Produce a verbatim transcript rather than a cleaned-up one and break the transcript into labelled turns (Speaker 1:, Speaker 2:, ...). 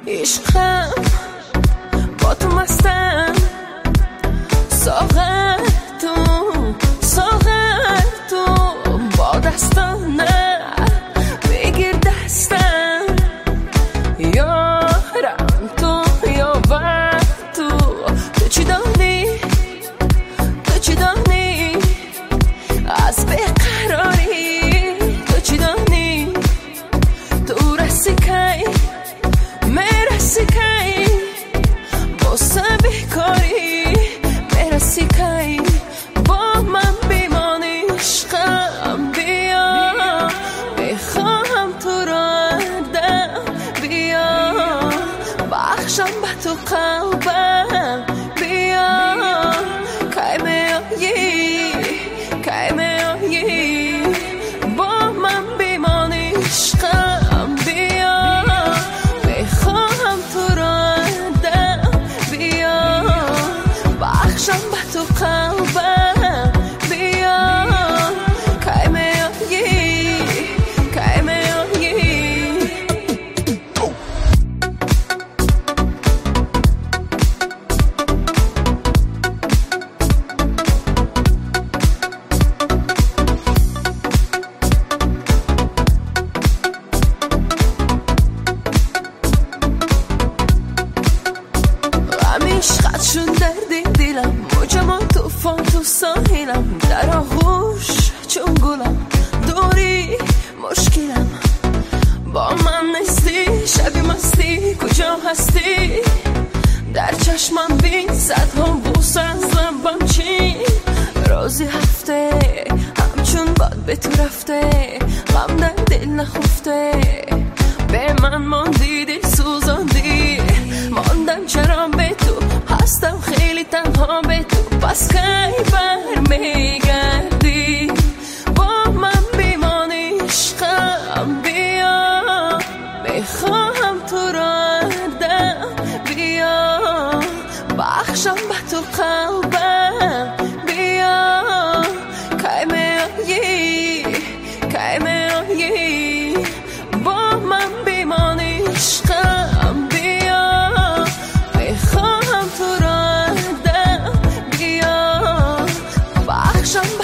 Speaker 1: عشقم با تو مستم، ساغر تو ساغر تو با دستانه بگیر دستم، یارم تو یاور تو، تو چی دانی تو چی دانی از بقراری، تو چی دانی تو رسی کی مرسی کی باسه بکاری، مرسی کی با من بیمانی، عشقم بیا میخواهم تو را دم، بیا بخشم به تو قلبم، بیا کی میایی کی میایی با من بیمانی، عشقم بیا میخواهم تو را دم، بیا بخشم به تو قلبم، بیا کی میایی کی میایی. عشقت شون درد دیلم، موجم و توفان تو ساحلم، در آغوش چون گلم دوری مشکلم، با من نیستی شبی مستی کجا هستی، در چشمم بین صدها بوسه از لبم چین، روزی هفته همچون باد به تو رفته، غم در دل نخفته، به من ماندی دل سوزاندی، ماندم چرا به تو هستم خیلی تنها به تو، پس کی بر میگردی با من بیمانی، عشقم بیا میخواهم تو را دم، بیا بخشم به تو قلبم، بیا کی میایی کی میایی با من بیمانی، عشقم بیا میخواهم تو را دم، بیا بخشم